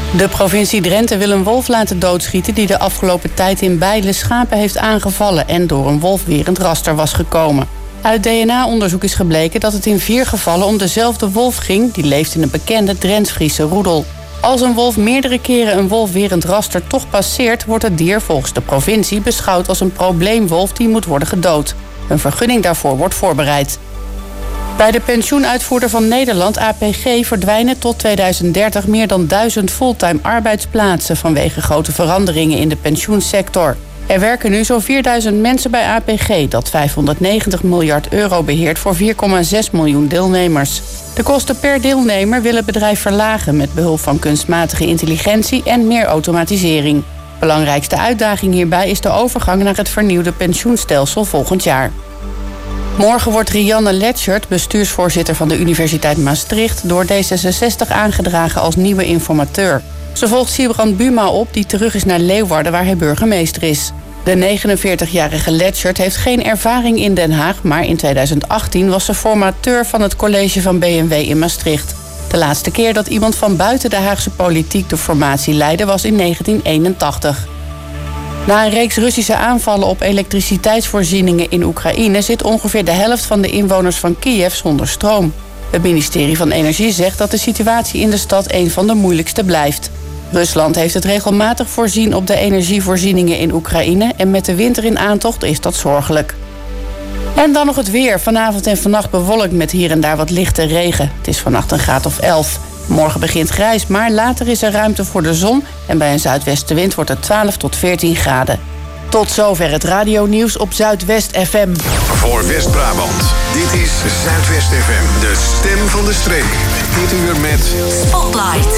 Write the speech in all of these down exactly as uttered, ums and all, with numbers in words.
De provincie Drenthe wil een wolf laten doodschieten die de afgelopen tijd in Bijlen schapen heeft aangevallen en door een wolfwerend raster was gekomen. Uit D N A-onderzoek is gebleken dat het in vier gevallen om dezelfde wolf ging die leeft in een bekende Drents-Friese roedel. Als een wolf meerdere keren een wolfwerend raster toch passeert, wordt het dier volgens de provincie beschouwd als een probleemwolf die moet worden gedood. Een vergunning daarvoor wordt voorbereid. Bij de pensioenuitvoerder van Nederland, A P G, verdwijnen tot tweeduizend dertig meer dan duizend fulltime arbeidsplaatsen vanwege grote veranderingen in de pensioensector. Er werken nu zo'n vierduizend mensen bij A P G, dat vijfhonderdnegentig miljard euro beheert voor vier komma zes miljoen deelnemers. De kosten per deelnemer wil het bedrijf verlagen met behulp van kunstmatige intelligentie en meer automatisering. Belangrijkste uitdaging hierbij is de overgang naar het vernieuwde pensioenstelsel volgend jaar. Morgen wordt Rianne Letschert, bestuursvoorzitter van de Universiteit Maastricht, door D zesenzestig aangedragen als nieuwe informateur. Ze volgt Siebrand Buma op, die terug is naar Leeuwarden, waar hij burgemeester is. De negenenveertigjarige Letschert heeft geen ervaring in Den Haag, maar in tweeduizend achttien was ze formateur van het college van B M W in Maastricht. De laatste keer dat iemand van buiten de Haagse politiek de formatie leidde was in negentien eenentachtig. Na een reeks Russische aanvallen op elektriciteitsvoorzieningen in Oekraïne zit ongeveer de helft van de inwoners van Kiev zonder stroom. Het ministerie van Energie zegt dat de situatie in de stad een van de moeilijkste blijft. Rusland heeft het regelmatig voorzien op de energievoorzieningen in Oekraïne en met de winter in aantocht is dat zorgelijk. En dan nog het weer. Vanavond en vannacht bewolkt met hier en daar wat lichte regen. Het is vannacht een graad of elf. Morgen begint grijs, maar later is er ruimte voor de zon en bij een zuidwestenwind wordt het twaalf tot veertien graden. Tot zover het radionieuws op Zuidwest F M. Voor West-Brabant, dit is Zuidwest F M, de stem van de streek. Dit uur met Spotlight.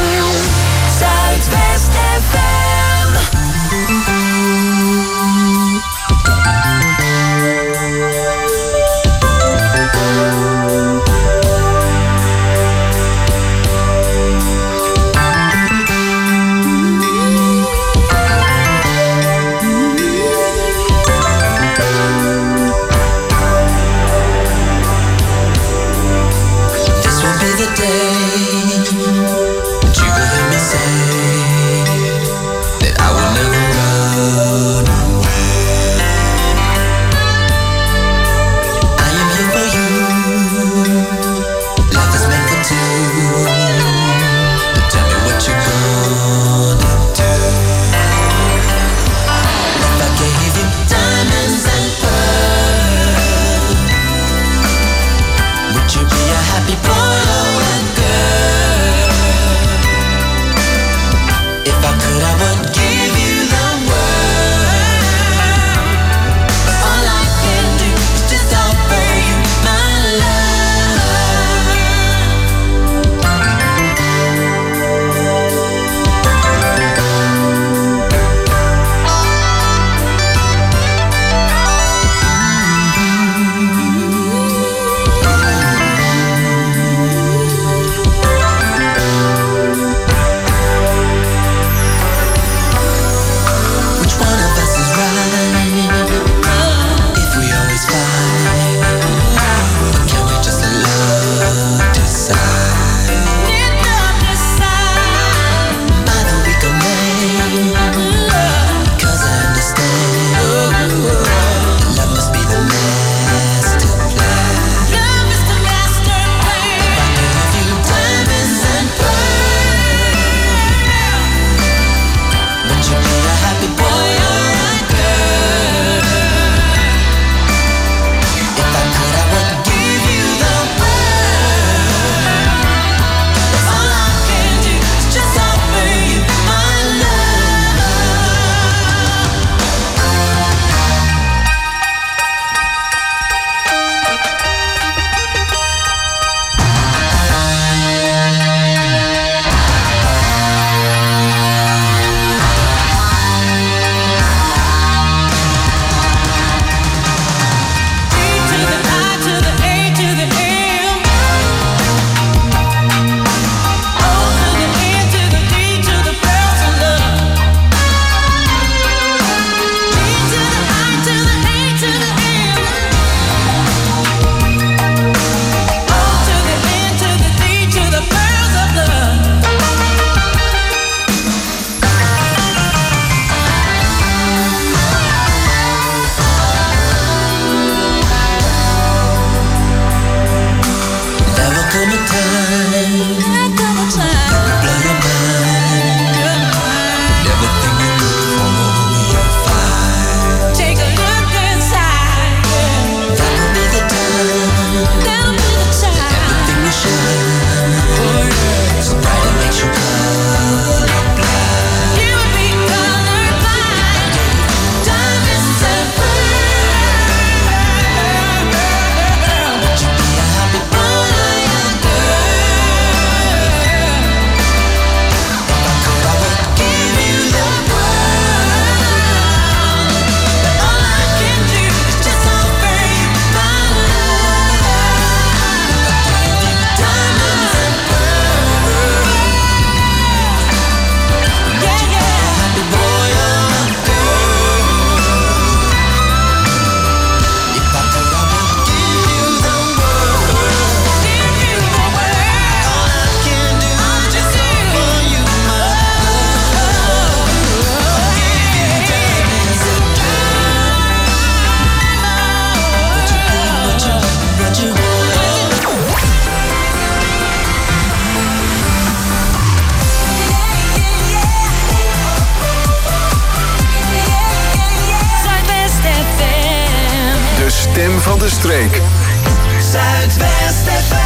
Zuidwest F M. This will be the day that you van de streek. Zuidwest F M.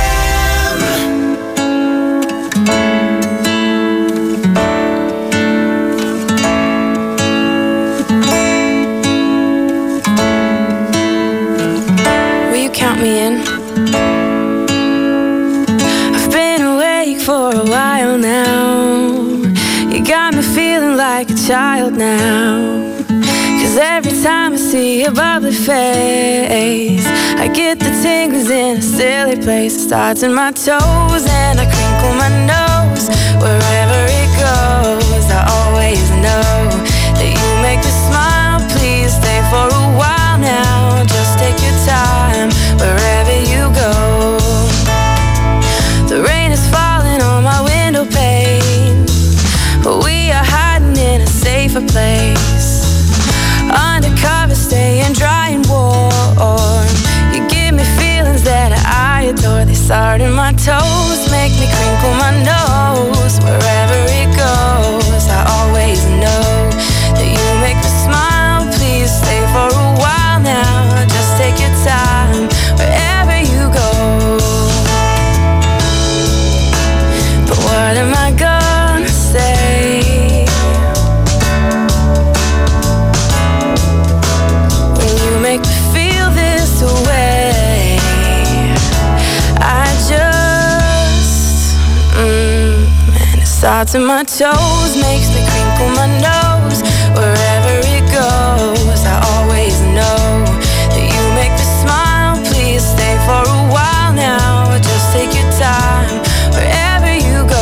Count me in. I've been awake for a while now. You got me feeling like a child now. Cause every time I see your bubbly face, I get the tingles in a silly place. It starts in my toes and I crinkle my nose. Wherever it goes, I always know that you make me smile. Please stay for a while now. Just take your time wherever you go. The rain is falling on my window pane, but we are hiding in a safer place. Undercover, staying dry and warm. You give me feelings that I adore. They start in my toes, make me crinkle my nose. Wherever it goes, I always know that you make me smile. Please stay for a while now. Just take your time wherever you go. But what am I gonna say when you make me feel this way? I just mm, and it starts in my toes, makes me crinkle my nose. Wherever it goes, I always know that you make me smile. Please stay for a while now. Just take your time wherever you go.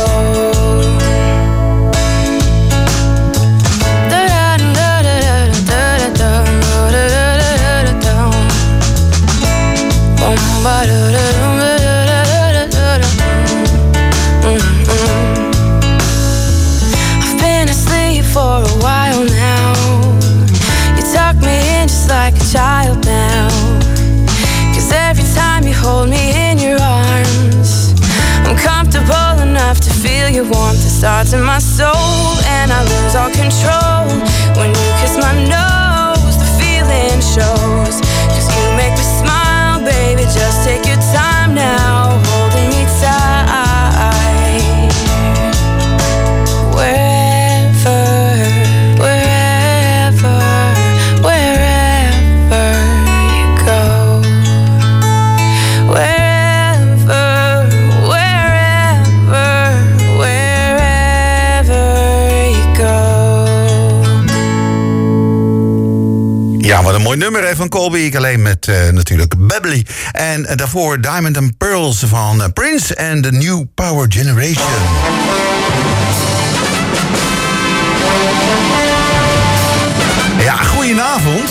I've been asleep for a while now. You tuck me in just like a child now. Cause every time you hold me in your arms, I'm comfortable enough to feel your warmth. It starts in my soul and I lose all control. When you kiss my nose, the feeling shows. Cause you make me smile, baby. Just take your time now, holding me tight. Wherever, wherever, wherever you go. Wherever, wherever, wherever you go. Ja, wat een mooi nummer hè, van Colby. Ik alleen met uh, natuurlijk Bubbly. En uh, daarvoor Diamond and Pearls van uh, Prince en The New Power Generation. Ja, goedenavond.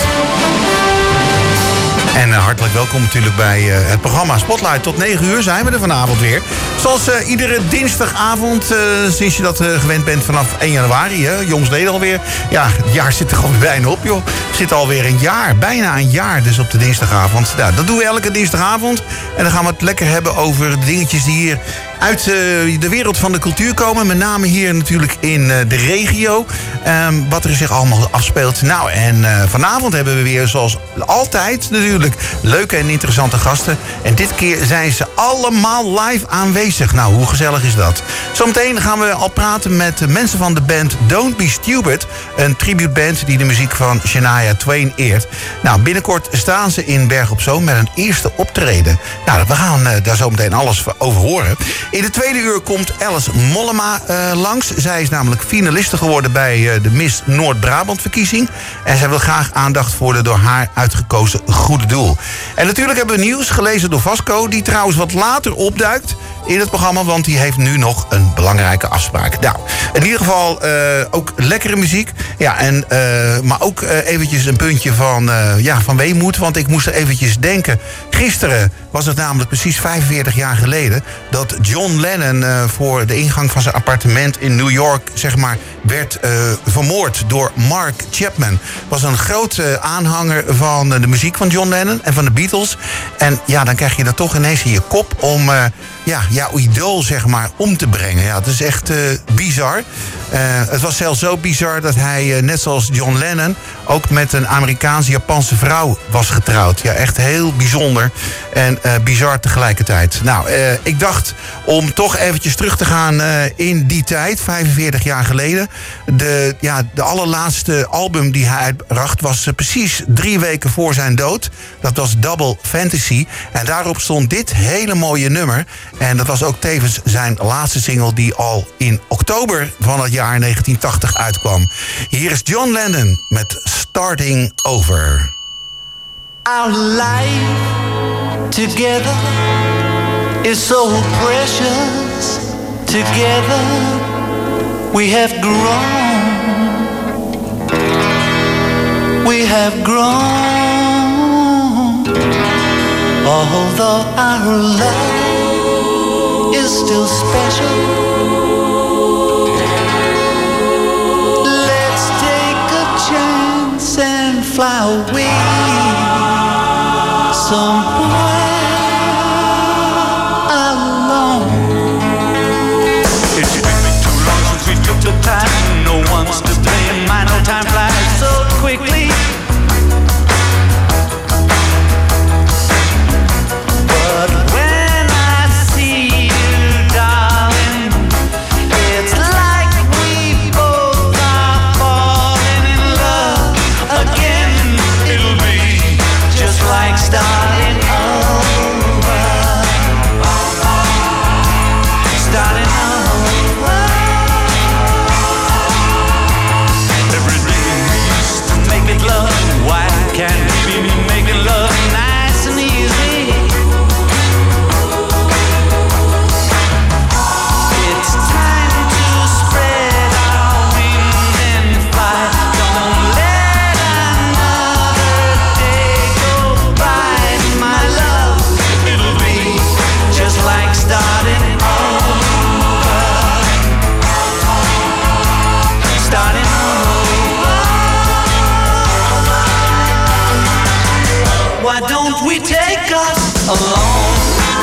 En uh, hartelijk welkom natuurlijk bij uh, het programma Spotlight. Tot negen uur zijn we er vanavond weer. Zoals uh, iedere dinsdagavond, uh, sinds je dat uh, gewend bent vanaf één januari. Hè, jongsleden alweer. Ja, het jaar zit er gewoon bijna op, joh. Het zit alweer een jaar, bijna een jaar dus op de dinsdagavond. Nou, dat doen we elke dinsdagavond. En dan gaan we het lekker hebben over de dingetjes die hier uit uh, de wereld van de cultuur komen. Met name hier natuurlijk in uh, de regio. Um, wat er zich allemaal afspeelt. Nou, en uh, vanavond hebben we weer zoals altijd natuurlijk leuke en interessante gasten. En dit keer zijn ze allemaal live aanwezig. Nou, hoe gezellig is dat? Zometeen gaan we al praten met de mensen van de band Don't Be Stupid. Een tributeband die de muziek van Shania Twain eert. Nou, binnenkort staan ze in Berg op Zoom met een eerste optreden. Nou, we gaan uh, daar zo meteen alles over horen. In de tweede uur komt Alice Mollema uh, langs. Zij is namelijk finaliste geworden bij uh, de Miss Noord-Brabant-verkiezing. En zij wil graag aandacht voor de door haar uitgekozen goede doel. En natuurlijk hebben we nieuws, gelezen door Vasco, die trouwens wat later opduikt in het programma, want die heeft nu nog een belangrijke afspraak. Nou, in ieder geval uh, ook lekkere muziek. Ja, en, uh, maar ook uh, eventjes een puntje van, uh, ja, van weemoed, want ik moest er eventjes denken. Gisteren was het namelijk precies vijfenveertig jaar geleden dat John Lennon uh, voor de ingang van zijn appartement in New York, zeg maar, werd uh, vermoord door Mark Chapman. Was een groot uh, aanhanger van uh, de muziek van John Lennon en van de Beatles. En ja, dan krijg je dat toch ineens in je kop om uh, ja, jouw idool, zeg maar, om te brengen. Ja, het is echt uh, bizar. Uh, het was zelfs zo bizar dat hij, uh, net zoals John Lennon, ook met een Amerikaans-Japanse vrouw was getrouwd. Ja, echt heel bijzonder en uh, bizar tegelijkertijd. Nou, uh, ik dacht om toch eventjes terug te gaan uh, in die tijd, vijfenveertig jaar geleden. De, ja, de allerlaatste album die hij uitbracht was uh, precies drie weken voor zijn dood. Dat was Double Fantasy. En daarop stond dit hele mooie nummer. En dat was ook tevens zijn laatste single die al in oktober van het jaar negentien tachtig uitkwam. Hier is John Lennon met Starting Over. Our life together is so precious. Together we have grown. We have grown. Although our love is still special. And fly away somewhere alone. It's been too long since we took the time. No one's to blame. My no time flies so quickly. But when I see you, darling, it's like we both are falling in love again. It'll be just like starting over. Starting over. Every day we used to make it love. Why can't we be making love nice and easy? It's time to spread our wings and fly. Don't let another day go by, my love. It'll be just like starting over. Starting over. Why don't we take us alone?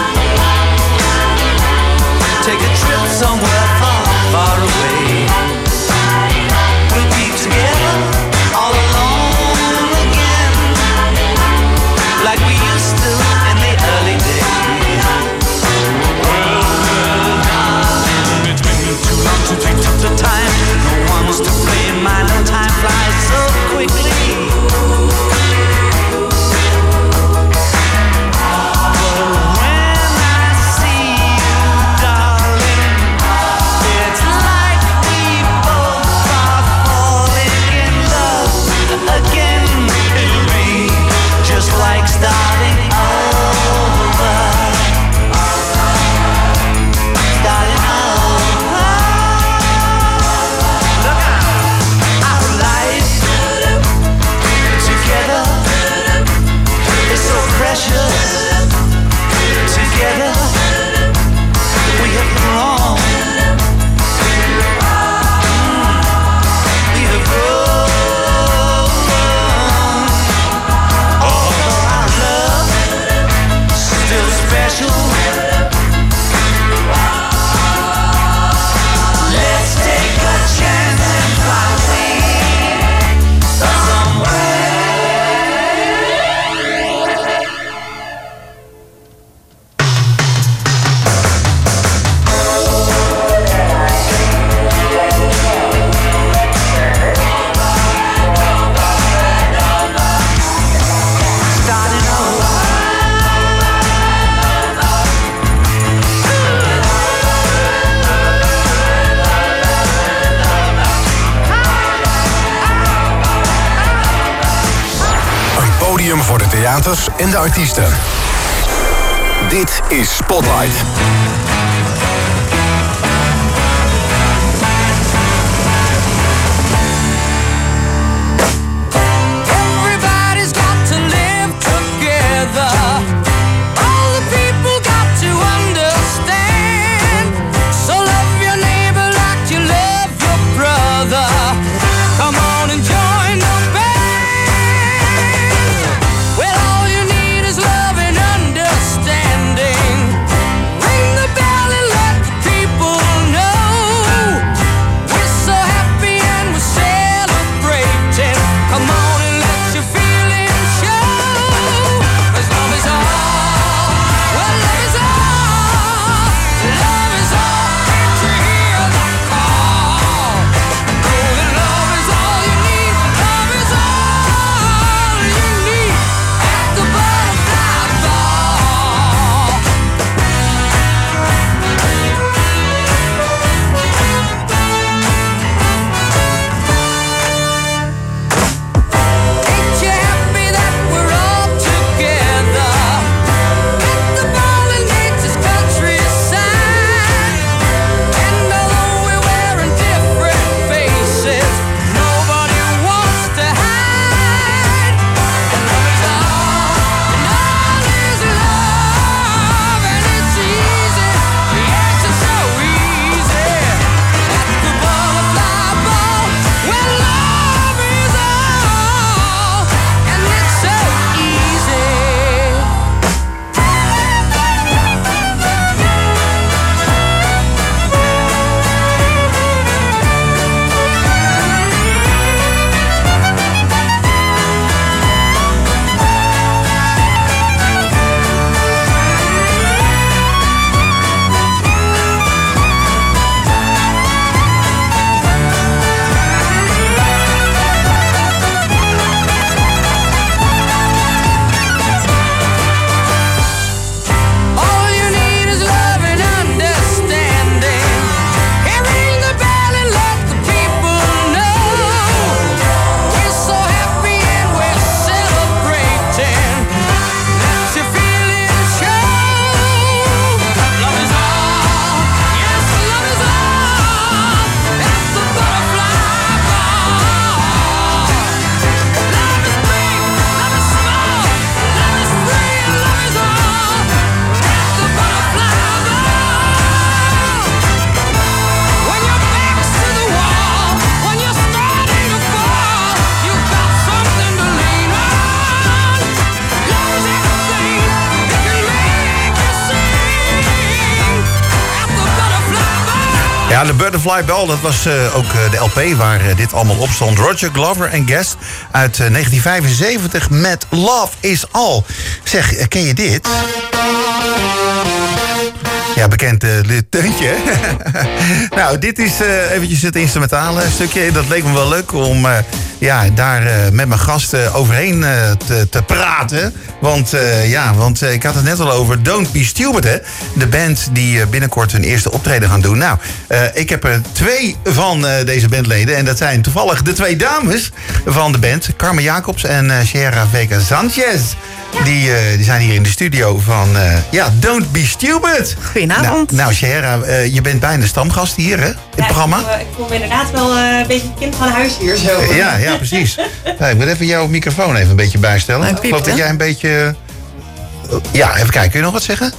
Take a trip somewhere far, far away. We'll be together all alone again, like we used to in the early days. Well, well, darling, it's been too long since we took the time. No one's to blame. My no time flies so quickly. Like starting over. Starting over. Look out. Our life together is so precious. Together we have grown. We have grown. Special. Let's take a chance and fly away starting over. Podium voor de theaters en de artiesten. Dit is Spotlight. Everybody's got to live together. All the people got to understand. So love your neighbor like you love your brother. Come on and join the band. Well, all you need is love and understanding. Ring the bell. Ja, de Butterfly Bell, dat was uh, ook uh, de L P waar uh, dit allemaal op stond. Roger Glover en Guest uit uh, negentien vijfenzeventig met Love Is All. Zeg, uh, ken je dit? Ja, bekend uh, deuntje, hè? Nou, dit is uh, eventjes het instrumentale stukje. Dat leek me wel leuk om uh, ja, daar uh, met mijn gasten overheen uh, te, te praten. Want uh, ja, want uh, ik had het net al over Don't Be Stupid, hè? De band die uh, binnenkort hun eerste optreden gaan doen. Nou, uh, ik heb er twee van uh, deze bandleden. En dat zijn toevallig de twee dames van de band. Carmen Jacobs en uh, Sierra Vega Sanchez. Ja. Die, uh, die zijn hier in de studio van uh, ja, Don't Be Stupid. Goedenavond. Nou, nou Sierra, uh, je bent bijna stamgast hier, hè? In het ja, programma. Ik voel, ik voel me inderdaad wel uh, een beetje kind van huis hier zo. Uh, ja, ja, precies. Nou, ik moet even jouw microfoon even een beetje bijstellen. Ik geloof dat jij een beetje... Uh, ja, even kijken. Kun je nog wat zeggen?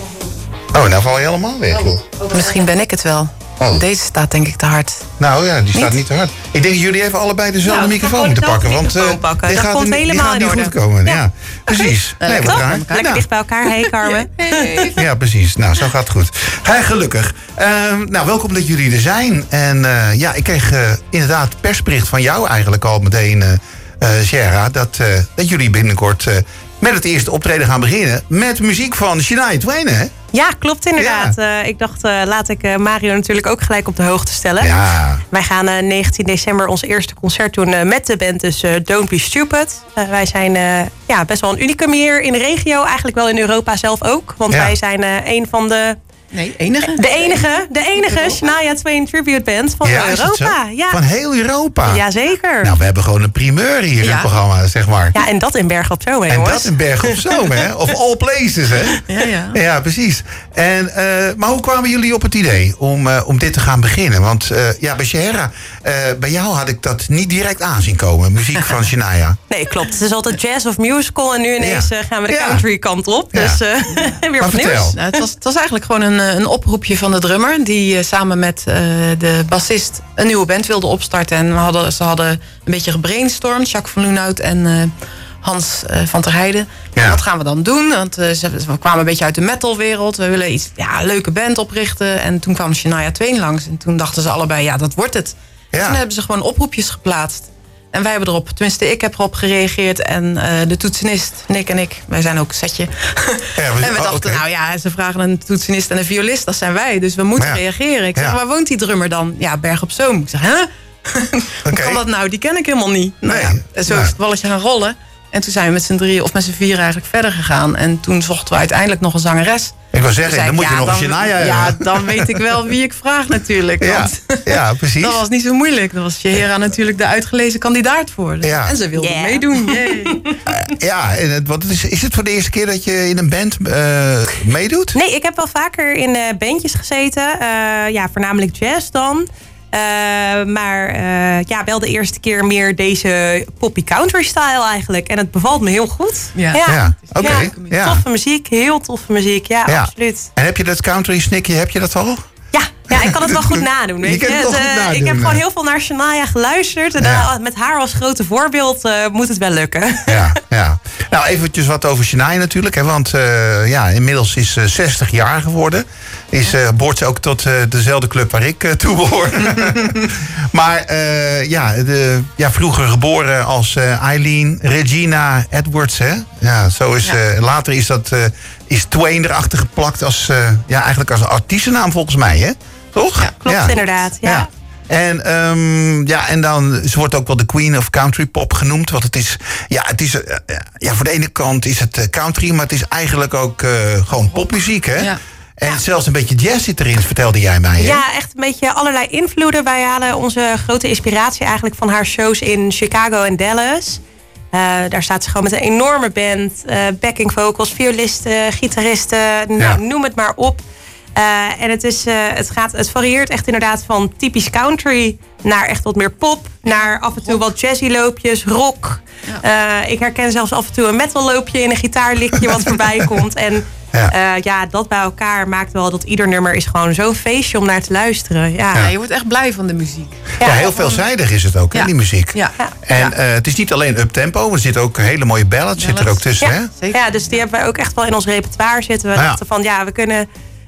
Oh, nou val je helemaal weg. Oh, oh, Misschien ben ik het wel. Oh. Deze staat denk ik te hard. Nou ja, die staat niet, niet te hard. Ik denk dat jullie even allebei dezelfde nou, microfoon moeten pakken. Want uh, pakken. die dat gaat, komt die helemaal gaat niet in goed komen. Ja, ja precies. Okay. Nee, wat raar. Lekker dicht bij elkaar. Hey Carmen. Hey. Ja, precies. Nou, zo gaat het goed. Hey, gelukkig. Uh, nou, welkom dat jullie er zijn. En uh, ja, ik kreeg uh, inderdaad persbericht van jou eigenlijk al meteen, uh, uh, Sierra, dat, uh, dat jullie binnenkort uh, met het eerste optreden gaan beginnen met muziek van Shania Twain, hè? Ja, klopt inderdaad. Ja. Uh, ik dacht, uh, laat ik uh, Mario natuurlijk ook gelijk op de hoogte stellen. Ja. Wij gaan uh, negentien december ons eerste concert doen uh, met de band, dus uh, Don't Be Stupid. Uh, wij zijn uh, ja, best wel een unicum hier in de regio, eigenlijk wel in Europa zelf ook. Want ja. wij zijn uh, een van de... Nee, enige. De enige, de enige Shania Twain tribute band van ja, Europa. Ja. Van heel Europa? Jazeker. Nou, we hebben gewoon een primeur hier ja. in het programma, zeg maar. Ja, en dat in Bergen op Zoom, hè, En jongens. dat in Bergen op Zoom, hè? Of all places, hè? Ja, ja. Ja, precies. En, uh, maar hoe kwamen jullie op het idee om, uh, om dit te gaan beginnen? Want uh, ja, bij Sierra, uh, bij jou had ik dat niet direct aanzien komen. Muziek van Shania. Nee, klopt. Het is altijd jazz of musical. En nu ineens ja. uh, gaan we de ja. country kant op. Ja. Dus uh, weer wat nieuws. Nou, het, was, het was eigenlijk gewoon een, een oproepje van de drummer, die uh, samen met uh, de bassist een nieuwe band wilde opstarten. En we hadden, ze hadden een beetje gebrainstormd, Jacques van Loenhout en uh, Hans uh, van ter Heijden. Ja. Wat gaan we dan doen? Want uh, ze, we kwamen een beetje uit de metalwereld. We willen iets, ja, een leuke band oprichten. En toen kwam Shania Twain langs. En toen dachten ze allebei, ja, dat wordt het. Ja. En toen hebben ze gewoon oproepjes geplaatst. En wij hebben erop, tenminste ik heb erop gereageerd. En uh, de toetsenist, Nick en ik, wij zijn ook een setje. Ja, en we dachten, oh, okay. nou ja, ze vragen een toetsenist en een violist, dat zijn wij. Dus we moeten ja. reageren. Ik zeg, ja. waar woont die drummer dan? Ja, Berg op Zoom. Ik zeg, hè? Hoe okay. kan dat nou? Die ken ik helemaal niet. Nou nee. ja, zo is het balletje gaan rollen. En toen zijn we met z'n drieën, of met z'n vier eigenlijk verder gegaan. En toen zochten we uiteindelijk nog een zangeres. Ik wou zeggen, dan moet je ja, nog een Shania. Ja, dan weet ik wel wie ik vraag natuurlijk. Ja, want ja, precies. Dat was niet zo moeilijk. Daar was Sierra natuurlijk de uitgelezen kandidaat voor. Dus ja. En ze wilde yeah. meedoen. Uh, ja, en het, wat is, is het voor de eerste keer dat je in een band uh, meedoet? Nee, ik heb wel vaker in uh, bandjes gezeten. Uh, ja, voornamelijk jazz dan. Uh, maar uh, ja, wel de eerste keer meer deze poppy country style eigenlijk. En het bevalt me heel goed. Ja, ja. ja. oké. Okay. Ja. Toffe muziek, heel toffe muziek. Ja, ja, absoluut. En heb je dat country snikje, heb je dat al? Ja, ja, ik kan het wel goed nadoen. Weet je, je? Het, het, uh, nadoen, ik heb gewoon heel veel naar Shania geluisterd. En ja. uh, met haar als grote voorbeeld uh, moet het wel lukken. Ja, ja. Nou, eventjes wat over Shania natuurlijk. Hè, want uh, ja, inmiddels is ze uh, zestig jaar geworden. Is, uh, behoort ze ook tot uh, dezelfde club waar ik uh, toe behoor. Maar uh, ja, de, ja, vroeger geboren als uh, Eileen Regina Edwards. Hè? Ja, zo is, uh, ja. Later is dat... Uh, is Twain erachter geplakt als, uh, ja, eigenlijk als een artiestennaam volgens mij, hè? Toch? Ja, klopt ja. inderdaad, ja. ja. En, um, ja, en dan, ze wordt ook wel de Queen of Country Pop genoemd. Want het is, ja, het is, uh, ja, voor de ene kant is het uh, country, maar het is eigenlijk ook uh, gewoon popmuziek, hè? Ja. En ja. zelfs een beetje jazz zit erin, vertelde jij mij, hè? Ja, echt een beetje allerlei invloeden. Wij halen onze grote inspiratie eigenlijk van haar shows in Chicago en Dallas. Uh, daar staat ze gewoon met een enorme band. Uh, backing vocals, violisten, gitaristen, ja. nou, noem het maar op. Uh, en het, is, uh, het, gaat, het varieert echt inderdaad van typisch country naar echt wat meer pop. Naar af en toe wat jazzy loopjes, rock. Ja. Uh, ik herken zelfs af en toe een metal loopje in een gitaarlikje wat voorbij komt. En ja. Uh, ja, dat bij elkaar maakt wel dat ieder nummer is gewoon zo'n feestje om naar te luisteren. Ja. Ja, je wordt echt blij van de muziek. Ja, ja heel veelzijdig is het ook, ja. hè, die muziek. Ja. En uh, het is niet alleen uptempo, er zitten ook hele mooie ballads, ballads. Zit er ook tussen. Ja, hè? zeker. Ja, dus die hebben wij ook echt wel in ons repertoire zitten. We ja. dachten van, ja, we kunnen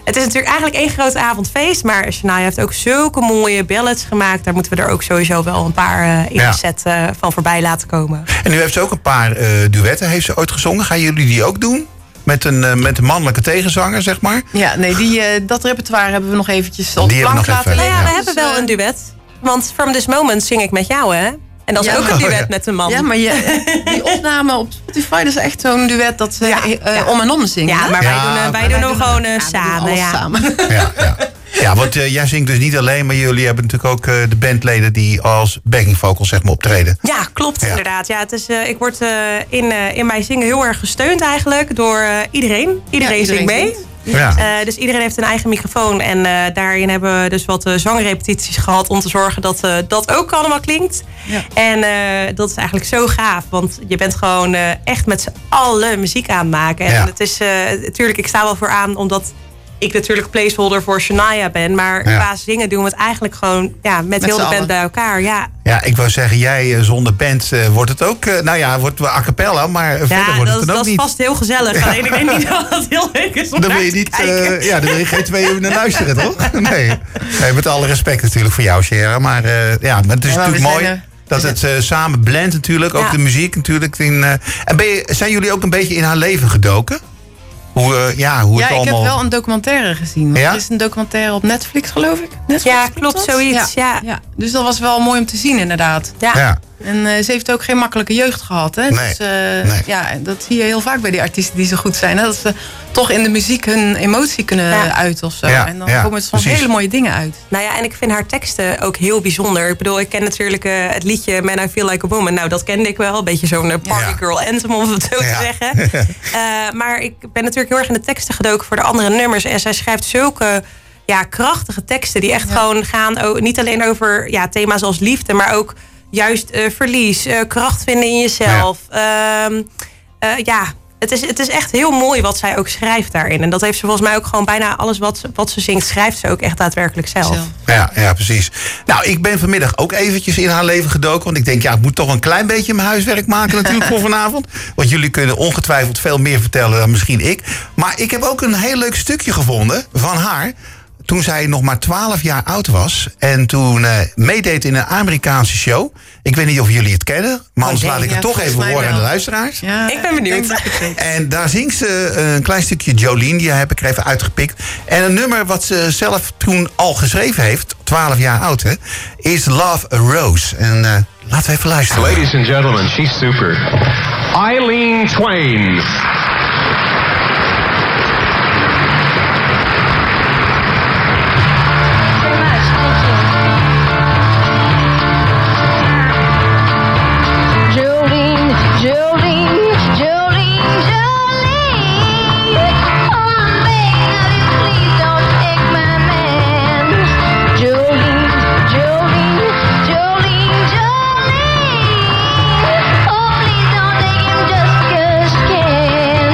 het is natuurlijk eigenlijk één grote avondfeest. Maar Shania heeft ook zulke mooie ballads gemaakt. Daar moeten we er ook sowieso wel een paar uh, in Ja. de set uh, van voorbij laten komen. En nu heeft ze ook een paar uh, duetten heeft ze ooit gezongen. Gaan jullie die ook doen? Met een, uh, met een mannelijke tegenzanger, zeg maar? Ja, nee, die, uh, dat repertoire hebben we nog eventjes op de Die hebben plank we nog laten even, Nou ja, liggen. we Dus, hebben wel uh, een duet. Want From This Moment zing ik met jou, hè? En dat is Ja. ook een Oh, duet ja. met een man. Ja, maar je, die opname op Spotify, dat is echt zo'n duet dat ze Ja, uh, ja. om en om zingen. Ja, hè? maar Ja, wij doen, uh, wij oké. doen hem gewoon uh, Ja, we doen samen. alles Ja. samen. Ja, ja. ja want uh, jij zingt dus niet alleen, maar jullie hebben natuurlijk ook uh, de bandleden die als backing vocals zeg maar optreden. Ja, klopt Ja. inderdaad. Ja, het is, uh, ik word uh, in, uh, in mijn zingen heel erg gesteund eigenlijk door uh, iedereen. Iedereen, Ja, iedereen zingt mee. zingt. Ja. Uh, dus iedereen heeft een eigen microfoon. En uh, daarin hebben we dus wat uh, zangrepetities gehad om te zorgen dat uh, dat ook allemaal klinkt. Ja. En uh, dat is eigenlijk zo gaaf. Want je bent gewoon uh, echt met z'n allen muziek aan het maken. En Ja. het is natuurlijk, ik sta wel voor aan omdat ik natuurlijk placeholder voor Shania ben. Maar Ja. qua zingen doen we het eigenlijk gewoon ja, met, Met heel z'n de band allen. bij elkaar. Ja. Ja, ik wou zeggen, jij uh, zonder band uh, wordt het ook, uh, nou ja, wordt wel a cappella, maar uh, verder Ja, wordt dat, het dan dat ook is niet. vast heel gezellig. Alleen ik weet niet of dat heel leuk is om Dan naar wil je te niet, kijken. uh, ja, dan wil je geen twee uur naar luisteren, toch? Nee. Nee, met alle respect natuurlijk voor jou, Shera. Maar uh, ja, maar het is Ja, maar we natuurlijk mooi zijn er. dat het uh, samen blendt natuurlijk. Ook Ja. de muziek natuurlijk. In, uh, en ben je, zijn jullie ook een beetje in haar leven gedoken? Hoe, uh, ja, hoe Ja, het ik allemaal... heb wel een documentaire gezien. Want Ja? Er is een documentaire op Netflix, geloof ik. Netflix, Ja, klopt, dat? zoiets, ja. ja. Dus dat was wel mooi om te zien, inderdaad. Ja. Ja. En uh, ze heeft ook geen makkelijke jeugd gehad. Hè? Nee, Dus, uh, nee. ja, dat zie je heel vaak bij die artiesten die zo goed zijn. Hè? Dat ze toch in de muziek hun emotie kunnen Ja. uiten of zo. Ja, en dan ja, komen er soms precies. hele mooie dingen uit. Nou ja, en ik vind haar teksten ook heel bijzonder. Ik bedoel, ik ken natuurlijk uh, het liedje Man, I Feel Like a Woman. Nou, dat kende ik wel. Een beetje zo'n uh, party Ja. girl anthem, om het zo Ja. te zeggen. uh, maar ik ben natuurlijk heel erg in de teksten gedoken voor de andere nummers. En zij schrijft zulke ja, krachtige teksten die echt Ja. gewoon gaan... o- niet alleen over ja, thema's als liefde, maar ook juist uh, verlies, uh, kracht vinden in jezelf. Ja, uh, uh, ja het, is, het is echt heel mooi wat zij ook schrijft daarin. En dat heeft ze volgens mij ook gewoon bijna alles wat ze, wat ze zingt... schrijft ze ook echt daadwerkelijk zelf. Zelf. Ja, ja, precies. Nou, ik ben vanmiddag ook eventjes in haar leven gedoken. Want ik denk, ja, ik moet toch een klein beetje mijn huiswerk maken natuurlijk voor vanavond. Want jullie kunnen ongetwijfeld veel meer vertellen dan misschien ik. Maar ik heb ook een heel leuk stukje gevonden van haar. Toen zij nog maar twaalf jaar oud was. En toen uh, meedeed in een Amerikaanse show. Ik weet niet of jullie het kennen. Maar anders nee, laat ik ja, het toch volgens even mij horen aan de wel. luisteraars. Ja, Ik ben benieuwd. denk dat ik het weet. En daar zingt ze een klein stukje Jolene, die heb ik er even uitgepikt. En een nummer wat ze zelf toen al geschreven heeft, twaalf jaar oud, hè, is Love a Rose. En uh, laten we even luisteren. Ladies and gentlemen, she's super. Eileen Twain. Jolene, Jolene, Jolene, Jolene. Oh, I'm begging of you, please don't take my man. Jolene, Jolene, Jolene, Jolene. Oh, please don't take him just 'cause you can.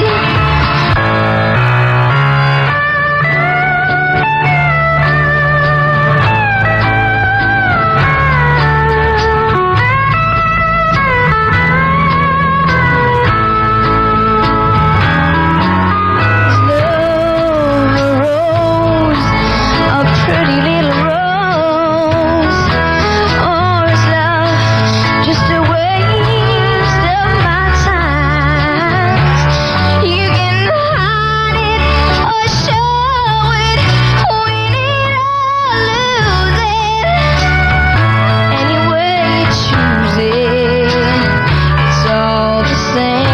Love a rose, a pretty little rose, or is love just a waste of my time? You can hide it or show it, win it or lose it. Any way you choose it, it's all the same.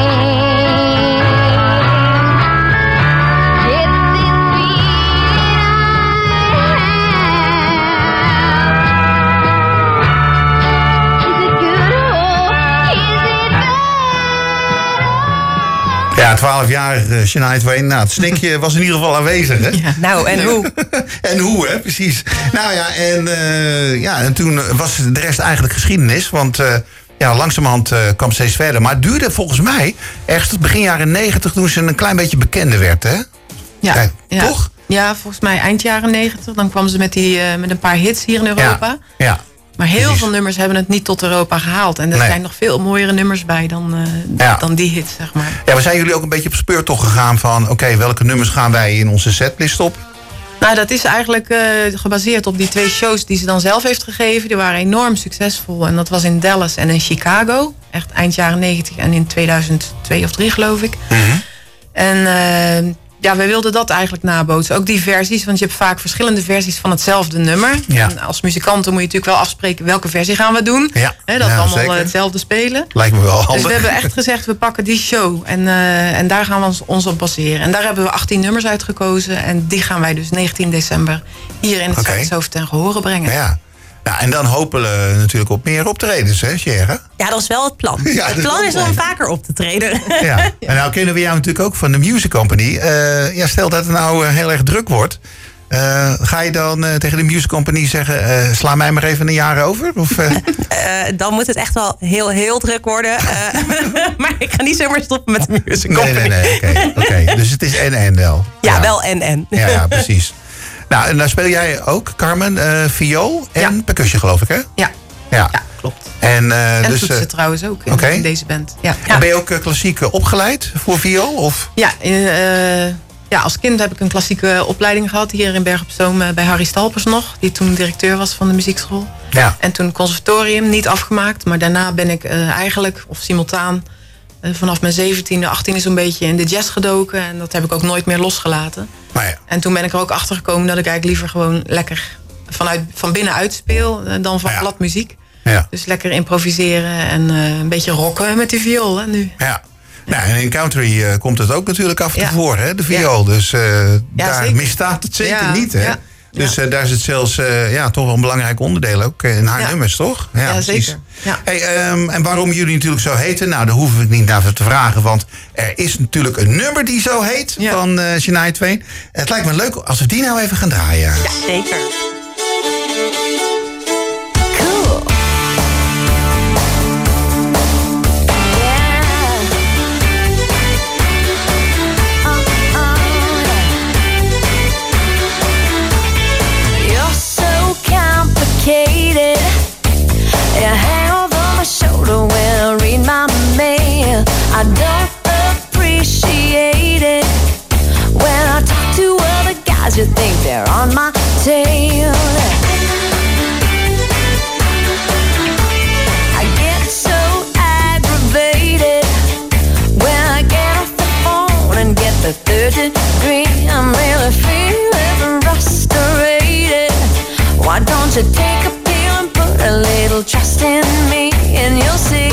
It's this Ja, twaalfjarige Shania Twain. Nou, het snikje was in ieder geval aanwezig, hè? Nou, en hoe? En hoe, hè? Precies. Nou ja, en, uh, ja, en toen was de rest eigenlijk geschiedenis. Want uh, ja, langzamerhand uh, kwam steeds verder. Maar het duurde volgens mij ergens tot begin jaren negentig... toen ze een klein beetje bekender werd, hè? Ja, Kijk, ja. toch? Ja, volgens mij eind jaren negentig. Dan kwam ze met, die, uh, met een paar hits hier in Europa. Ja, ja. Maar heel precies. veel nummers hebben het niet tot Europa gehaald. En er Nee. zijn nog veel mooiere nummers bij dan, uh, Ja. dan die hit, zeg maar. Ja, maar zijn jullie ook een beetje op speurtocht gegaan van... oké, okay, welke nummers gaan wij in onze setlist stoppen? Nou, dat is eigenlijk uh, gebaseerd op die twee shows die ze dan zelf heeft gegeven. Die waren enorm succesvol. En dat was in Dallas en in Chicago. Echt eind jaren negentig en in tweeduizend twee of drie geloof ik. Mm-hmm. En uh, ja, wij wilden dat eigenlijk nabootsen. Ook die versies, want je hebt vaak verschillende versies van hetzelfde nummer. Ja. En als muzikanten moet je natuurlijk wel afspreken welke versie gaan we doen. Ja. He, dat Ja, we allemaal zeker. hetzelfde spelen. Lijkt me wel handig. Dus we hebben echt gezegd, we pakken die show. En, uh, en daar gaan we ons, ons op baseren. En daar hebben we achttien nummers uitgekozen. En die gaan wij dus negentien december hier in het Oké. Zuidshoofd ten gehore brengen. Ja. Ja, en dan hopen we natuurlijk op meer optredens, hè, Cher? Ja, dat is wel het plan. Ja, dat het is plan wel is het om plan. vaker op te treden. Ja. En nou kennen we jou natuurlijk ook van de Music Company. Uh, ja, stel dat het nou uh, heel erg druk wordt. Uh, ga je dan uh, tegen de Music Company zeggen... Uh, sla mij maar even een jaar over? Of, uh... Uh, dan moet het echt wel heel, heel druk worden. Uh, maar ik ga niet zomaar stoppen met de Music Company. Nee, nee, nee. Oké. Okay. Okay. Dus het is en-en wel. Ja, ja, wel en-en. Ja, ja, precies. Nou, en dan speel jij ook, Carmen, uh, viool en Ja. percussie, geloof ik, hè? Ja, Ja, ja klopt. En, uh, En dus, toetsen uh, trouwens ook in, oké. in deze band. Ja, en ben je ook uh, klassiek uh, opgeleid voor viool? Of? ja, uh, ja, als kind heb ik een klassieke opleiding gehad hier in Bergen op Zoom uh, bij Harry Stalpers nog. Die toen directeur was van de muziekschool. Ja. En toen conservatorium, niet afgemaakt. Maar daarna ben ik uh, eigenlijk, of simultaan, uh, vanaf mijn zeventiende, achttiende zo'n beetje in de jazz gedoken. En dat heb ik ook nooit meer losgelaten. Nou ja. En toen ben ik er ook achter gekomen dat ik eigenlijk liever gewoon lekker vanuit, van binnenuit speel uh, dan van Ja. bladmuziek. Ja. Dus lekker improviseren en uh, een beetje rocken met die viool hè, nu. Ja. Nou, en in country uh, komt het ook natuurlijk af en toe Ja. voor, hè, de viool. Dus uh, daar zeker. misstaat het zeker Ja, niet, hè? ja. Dus uh, daar zit zelfs uh, ja, toch wel een belangrijk onderdeel ook in haar Ja. nummers, toch? Ja, zeker. Ja. Hey, um, en waarom jullie natuurlijk zo heten? Nou, daar hoef ik niet naar te vragen, want er is natuurlijk een nummer die zo heet Ja. van uh, Shania Twain. Het lijkt me leuk als we die nou even gaan draaien. Ja, zeker. Cool. You're so complicated. You hang over my shoulder when I read my mail. I don't appreciate it. When I talk to other guys, you think they're on my tail. I get so aggravated when I get off the phone and get the third degree. I'm really feeling frustrated. Why don't you take a pill and put a little trust in me, and you'll see.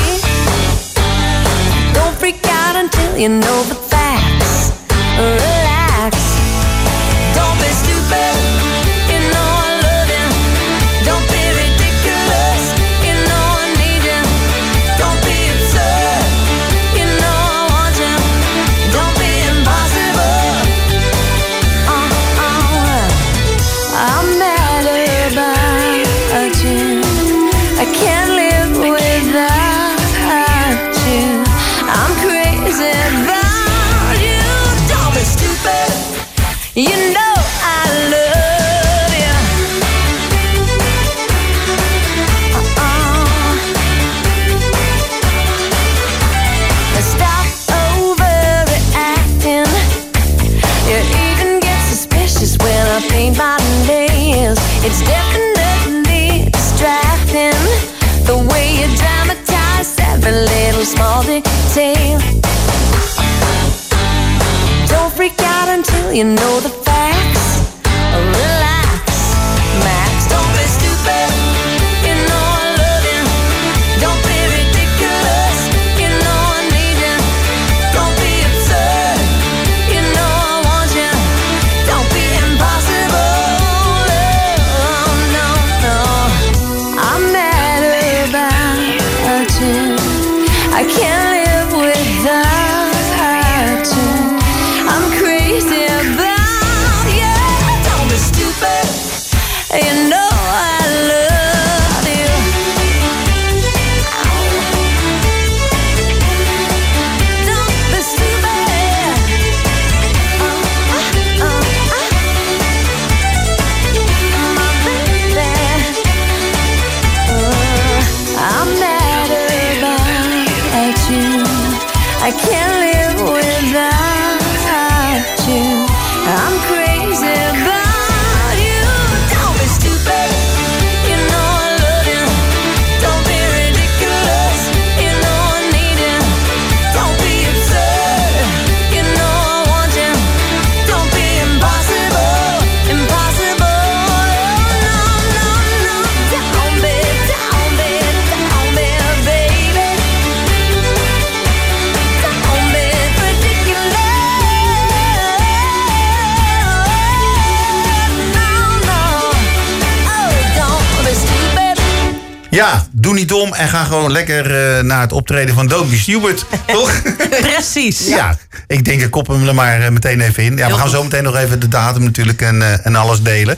Don't freak out until you know the facts. Relax. Don't be stupid. You know I love you. Don't be ridiculous. You know I need you. Don't be absurd. You know I want you. Don't be impossible. Uh, uh. I'm mad about you. I can't live without you. I'm crazy about you. Don't be stupid. You know I love you. Uh-uh. Stop overreacting. You even get suspicious when I paint my nails. It's definitely distracting the way you dramatize every little small detail. Don't freak out until you know the facts. Relax, Max. Don't be stupid. You know I love you. Don't be ridiculous. You know I need you. Don't be absurd. You know I want you. Don't be impossible. Oh, no, no. I'm mad about you. I can't live without you. I'm crazy about you. Don't be stupid. You know I love you. Don't be stupid. Uh, uh, uh, uh. My baby. Ja, doe niet dom en ga gewoon lekker uh, naar het optreden van Don't Be Stupid, toch? Precies. Ja, ik denk ik kop hem er maar uh, meteen even in. Ja, we gaan zo meteen nog even de datum natuurlijk en, uh, en alles delen.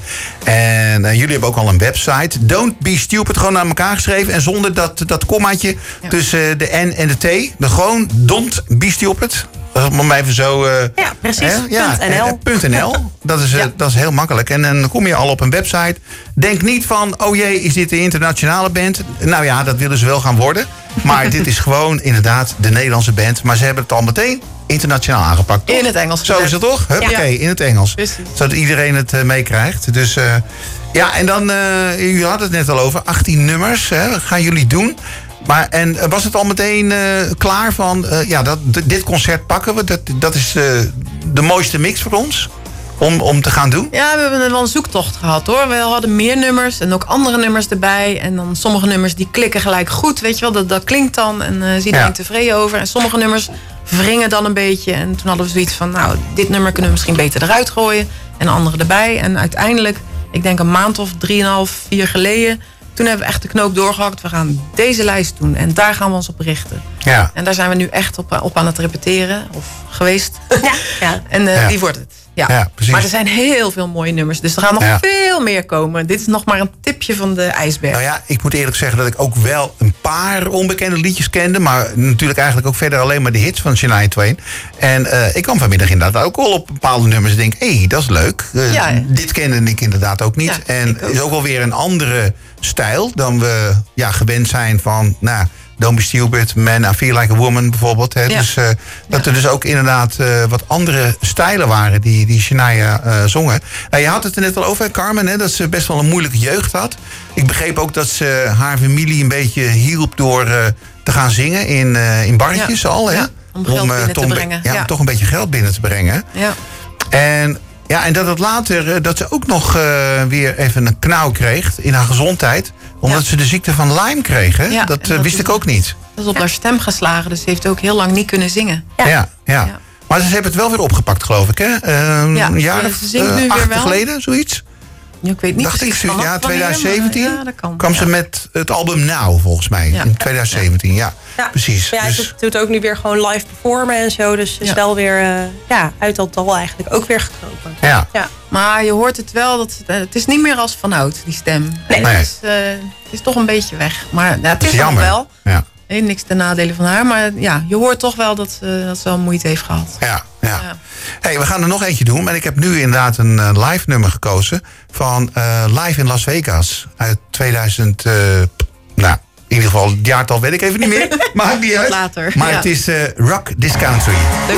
En uh, jullie hebben ook al een website. Don't Be Stupid, gewoon naar elkaar geschreven. En zonder dat, dat kommaatje ja. tussen de N en de T. Dan gewoon Don't Be Stupid. Om maar even zo... Uh, ja, precies. Hè? Ja, .nl. .nl. Dat is, uh, ja. dat is heel makkelijk. En dan kom je al op een website. Denk niet van, oh jee, is dit de internationale band? Nou ja, dat willen ze wel gaan worden. Maar dit is gewoon inderdaad de Nederlandse band. Maar ze hebben het al meteen internationaal aangepakt. Toch? In het Engels. Zo is het toch? Huppakee, ja. in het Engels. Precies. Zodat iedereen het uh, meekrijgt. Dus uh, ja, en dan, uh, jullie hadden het net al over, achttien nummers. Hè, gaan jullie doen. Maar en was het al meteen uh, klaar van, uh, ja, dat, d- dit concert pakken we. Dat, dat is uh, de mooiste mix voor ons om, om te gaan doen? Ja, we hebben wel een zoektocht gehad hoor. We hadden meer nummers en ook andere nummers erbij. En dan sommige nummers die klikken gelijk goed, weet je wel. Dat, dat klinkt dan en uh, is iedereen ja. tevreden over. En sommige nummers wringen dan een beetje. En toen hadden we zoiets van, nou, dit nummer kunnen we misschien beter eruit gooien. En andere erbij. En uiteindelijk, ik denk een maand of drieënhalf, vier geleden... Toen hebben we echt de knoop doorgehakt. We gaan deze lijst doen en daar gaan we ons op richten. Ja. En daar zijn we nu echt op, op aan het repeteren. Of geweest. Ja. ja. En uh, ja. die wordt het. Ja. Ja, precies. Maar er zijn heel veel mooie nummers. Dus er gaan nog ja. veel meer komen. Dit is nog maar een tipje van de ijsberg. Nou ja, ik moet eerlijk zeggen dat ik ook wel een paar onbekende liedjes kende. Maar natuurlijk eigenlijk ook verder alleen maar de hits van Shania Twain. En uh, ik kwam vanmiddag inderdaad ook al op bepaalde nummers. En denk, hé, hey, dat is leuk. Uh, ja, ja. Dit kende ik inderdaad ook niet. Ja, en ook. Is ook wel weer een andere stijl dan we ja, gewend zijn van... Nou, Don't Be Stupid, Man, I Feel Like a Woman bijvoorbeeld. Hè. Ja. Dus, uh, dat ja. er dus ook inderdaad uh, wat andere stijlen waren die, die Shania uh, zongen. Nou, je had het er net al over, Carmen, hè, dat ze best wel een moeilijke jeugd had. Ik begreep ook dat ze haar familie een beetje hielp door uh, te gaan zingen in, uh, in barretjes ja. al. Hè, ja, om geld om, uh, binnen te brengen. Ja, ja. om toch een beetje geld binnen te brengen. Ja. En... Ja, en dat het later, dat ze ook nog uh, weer even een knauw kreeg in haar gezondheid. Omdat ja. ze de ziekte van Lyme kreeg. Hè? Ja, dat, uh, dat wist ik ook niet. Dat is op ja. haar stem geslagen, dus ze heeft ook heel lang niet kunnen zingen. Ja, ja. ja. ja. Maar ze hebben het wel weer opgepakt, geloof ik. Hè? Uh, ja, een jaar of uh, acht geleden, zoiets. Ja, ik weet niet Dacht precies. Ik, ja, twintig zeventien maar, ja, dat kan. kwam ja. ze met het album Now, volgens mij. Ja. In twintig zeventien, ja. ja. Precies. Ja, dus... ze doet ook nu weer gewoon live performen en zo. Dus ze is ja. wel weer uh, ja, uit dat dal eigenlijk ook weer gekropen. Ja. ja. Maar je hoort het wel, dat het, het is niet meer als vanouds, die stem. Nee. nee. Het, is, uh, het is toch een beetje weg. Maar ja, het is nog wel. Ja. Nee, niks ten nadele van haar. Maar ja, je hoort toch wel dat, uh, dat ze wel moeite heeft gehad. Ja, ja. ja. Hey, we gaan er nog eentje doen. En ik heb nu inderdaad een uh, live nummer gekozen. Van uh, Live in Las Vegas. Uit tweeduizend... Uh, nou, in ieder geval het jaartal weet ik even niet meer. Maakt niet uit. Later. Maar ja. het is uh, Rock This Country. I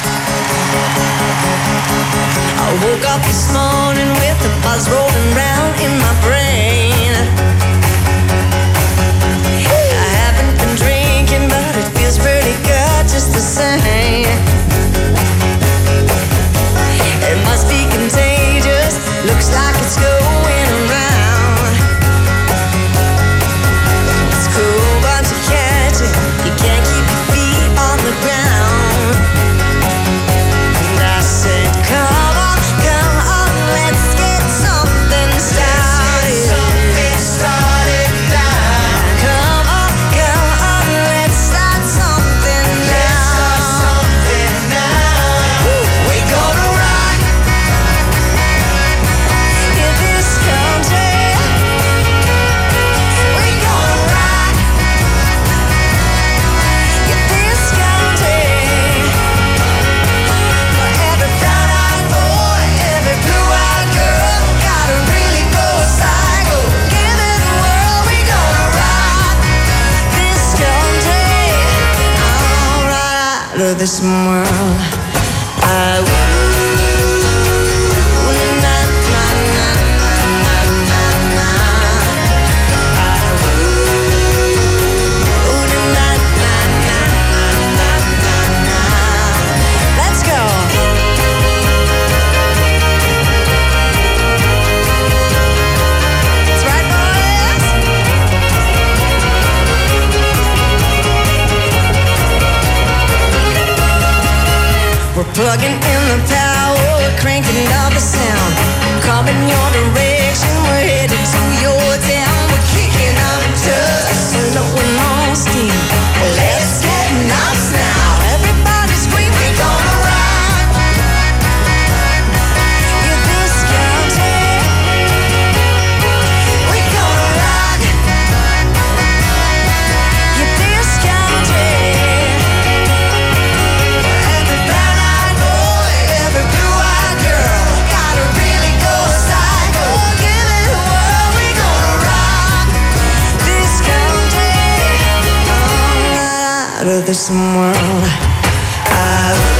woke up this morning with the buzz rolling round in my brain. I haven't been drinking, but it feels pretty good just the same. It must be contagious, looks like it's going around. It's cool, but you can't, you can't keep your feet on the ground. And I said, come on, come on, let's get something started. Something started now. Come on, come on, let's start something now. Let's start something now. We're gonna rock in this country. We're gonna rock in this country. For every brown-eyed boy, every blue-eyed girl, gotta really go psycho. Give it a whirl, we gonna rock this country. All right, out of this world. I Let's go. That's right, boys. We're plugging in the power, we're cranking up the sound. Coming your direction, we're headed to your town. We're kicking up dust. out of this world. I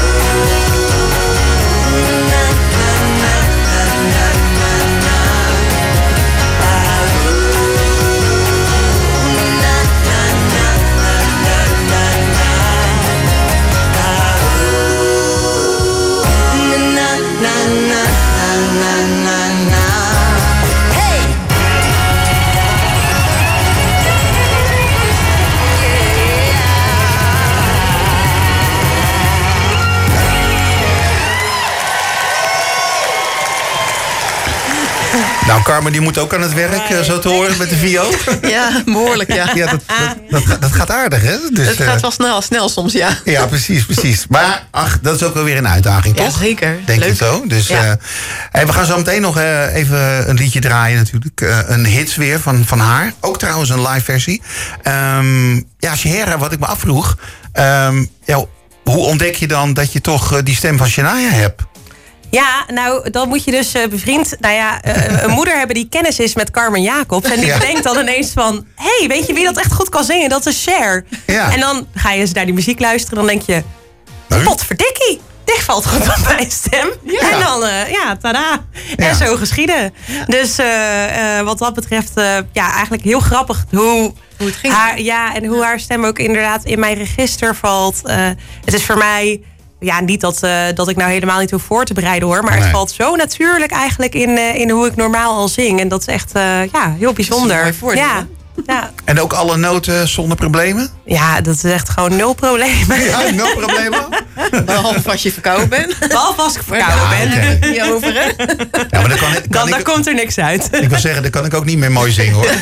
Nou, Carmen die moet ook aan het werk, uh, zo te horen, met de V O. Ja, behoorlijk, ja. Ja, dat, dat, dat, dat gaat aardig, hè? Dus, het gaat wel snel, snel soms, ja. Ja, precies, precies. Maar ach, dat is ook wel weer een uitdaging, ja, toch? Zeker. Denk Leuk. ik zo. Dus, ja. uh, hey, we gaan zo meteen nog uh, even een liedje draaien natuurlijk. Uh, een hits weer van, van haar. Ook trouwens een live versie. Um, ja, Shahera, wat ik me afvroeg. Um, ja, hoe ontdek je dan dat je toch uh, die stem van Shania hebt? Ja, nou, dan moet je dus uh, bevriend... Nou ja, uh, een moeder hebben die kennis is met Carmen Jacobs. En die Ja. denkt dan ineens van... Hé, hey, weet je wie dat echt goed kan zingen? Dat is Cher. Ja. En dan ga je eens naar die muziek luisteren. Dan denk je... Nee. Potverdikkie, dit valt goed op mijn stem. Ja. En dan, uh, ja, tada. En Ja. zo geschieden. Dus uh, uh, wat dat betreft... Uh, ja, eigenlijk heel grappig hoe... Hoe het ging. Haar, ja, en hoe haar stem ook inderdaad in mijn register valt. Uh, het is voor mij... Ja, niet dat, uh, dat ik nou helemaal niet hoef voor te bereiden hoor. Maar Nee. het valt zo natuurlijk eigenlijk in, uh, in hoe ik normaal al zing. En dat is echt uh, ja, heel bijzonder. mooi voordeel, ja. Ja. En ook alle noten zonder problemen? ja, dat is echt gewoon nul problemen. Ja, nul problemen? Behalve als je verkouden bent. Behalve als ik verkouden ben. oké. Niet over, hè? Ja, maar dan kan, ik- kan Dan, ik... dan komt er niks uit. Ik wil zeggen, daar kan ik ook niet meer mooi zingen, hoor.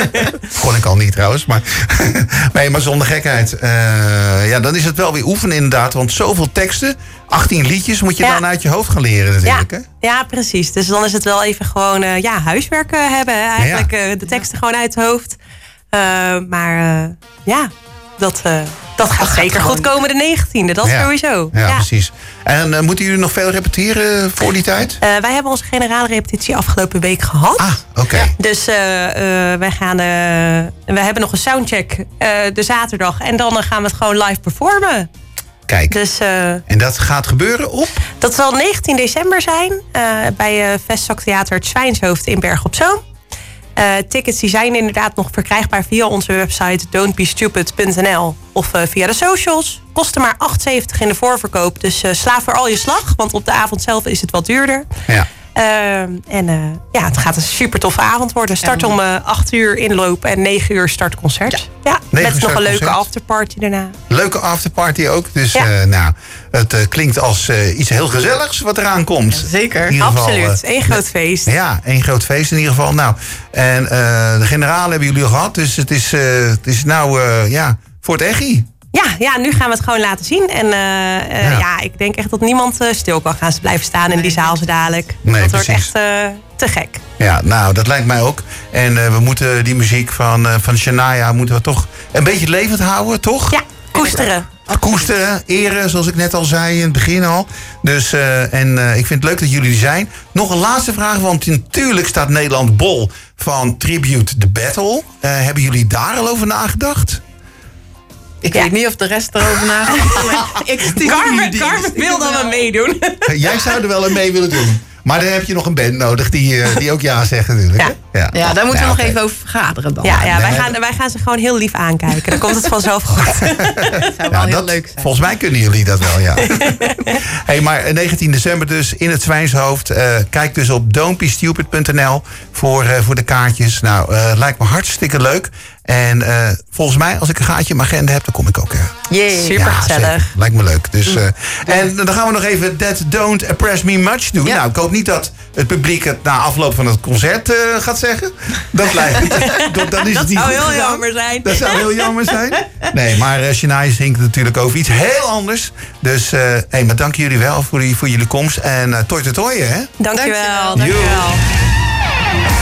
Kon ik al niet, trouwens. Maar, nee, maar zonder gekheid. Uh, ja, dan is het wel weer oefenen, inderdaad. Want zoveel teksten, achttien liedjes... moet je Ja. dan uit je hoofd gaan leren, natuurlijk. Ja, Hè? ja, precies. Dus dan is het wel even gewoon uh, ja, huiswerk uh, hebben. Hè. Eigenlijk uh, de teksten gewoon uit het hoofd. Uh, maar uh, ja, dat, uh, dat gaat gaat zeker gewoon. goed komen de negentiende. Dat Ja. sowieso. Ja, precies. En uh, moeten jullie nog veel repeteren voor die tijd? Uh, wij hebben onze generale repetitie afgelopen week gehad. Ah, oké. Okay. Dus uh, uh, wij gaan, uh, we hebben nog een soundcheck uh, de zaterdag. En dan uh, gaan we het gewoon live performen. Kijk, Dus uh, en dat gaat gebeuren op? dat zal negentien december zijn. Uh, bij uh, Vestzak Theater het Zwijnshoofd in Berg op Zoom. Uh, tickets die zijn inderdaad nog verkrijgbaar via onze website don't be stupid punt n l of uh, via de socials. Kosten maar acht zeventig in de voorverkoop. Dus uh, sla voor al je slag, want op de avond zelf is het wat duurder. Ja. Uh, en uh, ja, het gaat een super toffe avond worden. Start om uh, acht uur inloop en negen uur startconcert. Ja, ja met nog een leuke afterparty daarna. Leuke afterparty ook. Dus Ja. uh, nou, het uh, klinkt als uh, iets heel gezelligs wat eraan komt. Ja, zeker. In ieder geval, Absoluut. uh, Eén groot feest. Ja, één groot feest in ieder geval. Nou, en uh, de generale hebben jullie al gehad. Dus het is, uh, het is nou uh, ja, voor het echi. Ja, ja, nu gaan we het gewoon laten zien. En uh, uh, Ja. ja. ik denk echt dat niemand uh, stil kan gaan blijven staan in die zaal zo dadelijk. Nee, dat wordt precies. echt uh, te gek. Ja, nou, dat lijkt mij ook. En uh, we moeten die muziek van, uh, van Shania moeten we toch een beetje levend houden, toch? Ja, koesteren. Koesteren, eren, zoals ik net al zei in het begin al. Dus, uh, en uh, ik vind het leuk dat jullie er zijn. Nog een laatste vraag, want natuurlijk staat Nederland bol van Tribute the Battle. Uh, hebben jullie daar al over nagedacht? Ik Ja. weet niet of de rest erover nagedacht. Ik stuur Carmen, die- Carmen wil dan wel meedoen. Uh, jij zou er wel aan mee willen doen. Maar dan heb je nog een band nodig die, uh, die ook ja zegt natuurlijk. Ja. Hè? Ja. Ja, daar moeten we nog oké. even over vergaderen dan. Ja, ja wij, nee. gaan, wij gaan ze gewoon heel lief aankijken. Dan komt het vanzelf goed. Dat zou wel Ja, heel dat, leuk zijn. volgens mij kunnen jullie dat wel, ja. Hey, maar negentien december dus in het Zwijnshoofd. Uh, kijk dus op don't be stupid punt n l voor, uh, voor de kaartjes. Nou, uh, lijkt me hartstikke leuk. En uh, volgens mij, als ik een gaatje in mijn agenda heb, dan kom ik ook. Uh, Jee. Super gezellig. zeker. Lijkt me leuk. Dus, uh, en dan gaan we nog even That Don't Impress Me Much doen. Ja. Nou, ik hoop niet dat het publiek het na afloop van het concert uh, gaat zeggen. Dat lijkt dat, dan is Dat het niet zou goed heel gegaan. jammer zijn. Dat zou heel jammer zijn. Nee, maar uh, Shania zingt natuurlijk over iets heel anders. Dus uh, hey, maar dank jullie wel voor, die, voor jullie komst. En uh, toi toi toi, hè? Dankjewel. Dankjewel. Dankjewel.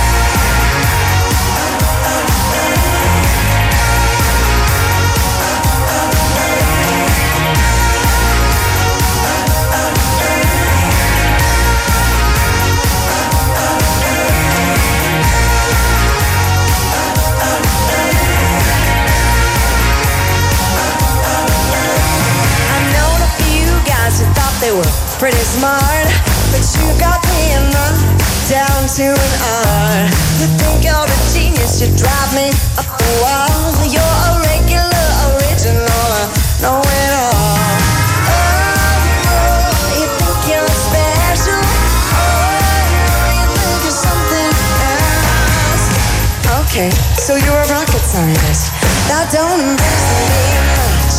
pretty smart, but you got me in run down to an R. You think you're a genius, you drive me up the wall. You're a regular, original, know it all. Oh, you think you're special? Oh, you think you're something else? Okay, so you're a rocket scientist. That don't impress me much.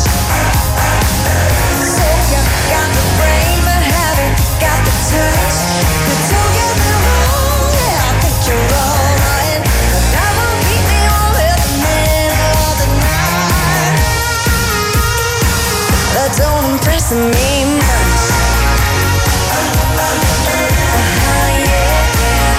So you got the brain, but haven't got the touch. But don't get me wrong, yeah, I think you're alright. But that won't keep me all in the middle of the night. That don't impress me much. Uh-huh, yeah, yeah.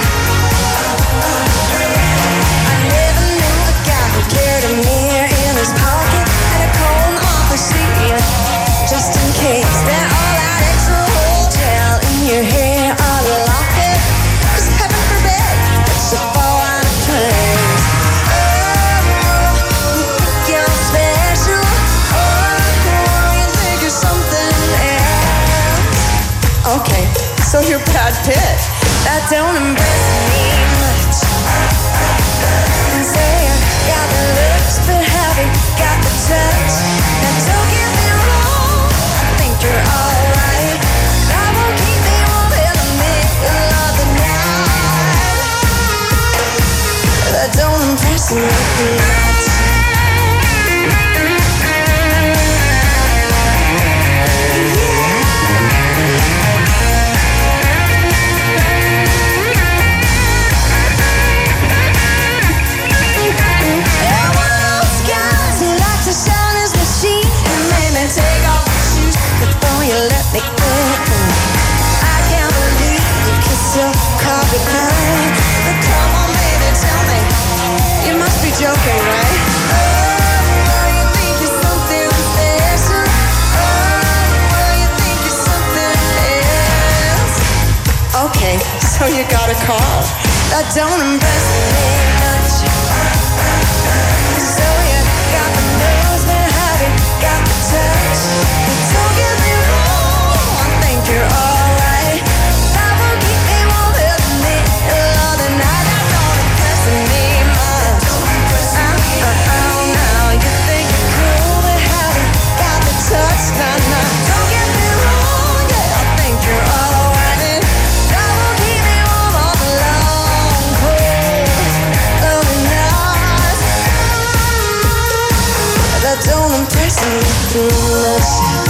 I never knew a guy who carried a mirror in his pocket and a comb off his sleeve, just in case that all that extra hotel in your hair are locked. Cause heaven forbid it should fall out of place. Oh, you think you're special? Oh, you think you're something else? Okay, so you're Brad Pitt. That don't impress me much. And so you got the looks, but haven't got the touch. Now don't get me wrong, I think you're alright. That won't keep me warm in the middle of the night. That don't impress me much. Everyone else guys who like to shine his machine. You made me take off my shoes before you let me in. I can't believe you kissed your car goodnight. But come on, baby, tell me, you must be joking, right? Oh, you think you're something special? Oh, you think you're something else? Okay, so you got a car. That don't impress me much. So you got the nose, but haven't got the touch. But don't get me wrong, I think you're alright. That won't keep me warm in the middle of the night. That don't impress me much. Uh, uh, oh, now you think you're cool, but haven't got the touch. Nah, nah, don't get me wrong, yeah, I think you're alright. That won't keep me warm all the long, cold, lonely nights. That don't impress me much.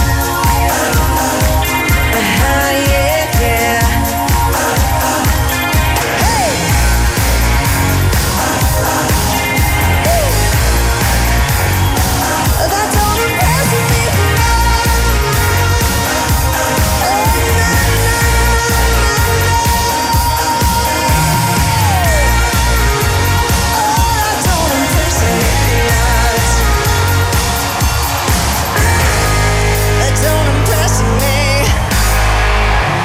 Uh-huh, yeah, yeah. Hey! That don't impress me much. Oh, na, na, oh, that don't impress me much. That don't impress me.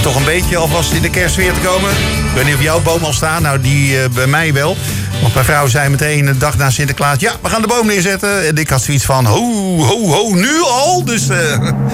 toch een beetje alvast in de kerstsfeer te komen. Ik weet niet of jouw boom al staat. Nou, die uh, bij mij wel. Want mijn vrouw zei meteen de dag na Sinterklaas... ja, we gaan de boom neerzetten. En ik had zoiets van... ho, ho, ho, nu al? Dus... Uh...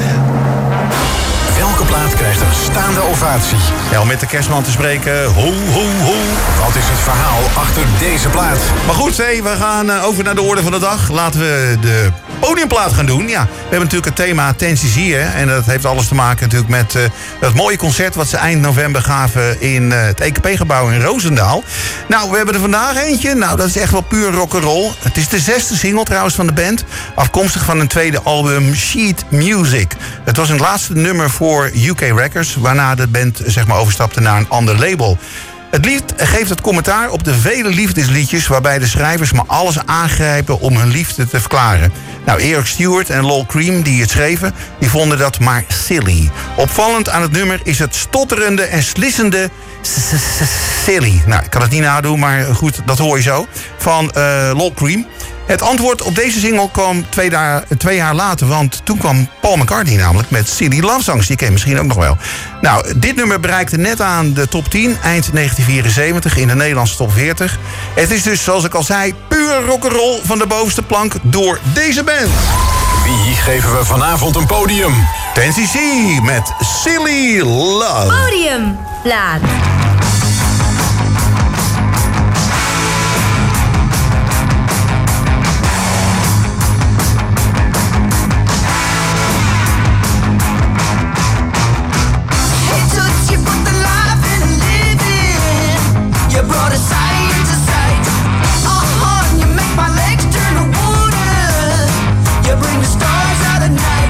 Welke plaat krijgt een staande ovatie? Ja, om met de kerstman te spreken... ho, ho, ho. Wat is het verhaal achter deze plaat? Maar goed, hey, we gaan uh, over naar de orde van de dag. Laten we de podiumplaat gaan doen. Ja, we hebben natuurlijk het thema ten cc, hè. En dat heeft alles te maken natuurlijk met uh, dat mooie concert... wat ze eind november gaven in uh, het E K P-gebouw in Roosendaal. Nou, we hebben er vandaag eentje. Nou, dat is echt wel puur rock'n'roll. Het is de zesde single trouwens van de band. Afkomstig van hun tweede album Sheet Music. Het was een laatste nummer voor U K Records... waarna de band zeg maar overstapte naar een ander label. Het lied geeft het commentaar op de vele liefdesliedjes... waarbij de schrijvers maar alles aangrijpen om hun liefde te verklaren. Nou, Eric Stewart en Lol Cream, die het schreven... die vonden dat maar silly. Opvallend aan het nummer is het stotterende en slissende... silly. Nou, ik kan het niet nadoen, maar goed, dat hoor je zo. Van uh, Lol Cream. Het antwoord op deze single kwam twee, da- twee jaar later... want toen kwam Paul McCartney namelijk met Silly Love Songs. Die ken je misschien ook nog wel. Nou, dit nummer bereikte net aan de top tien... eind negentien vierenzeventig in de Nederlandse top veertig. Het is dus, zoals ik al zei, puur rock'n'roll van de bovenste plank... door deze band. Wie geven we vanavond een podium? ten cc met Silly Love. Podium, plaat.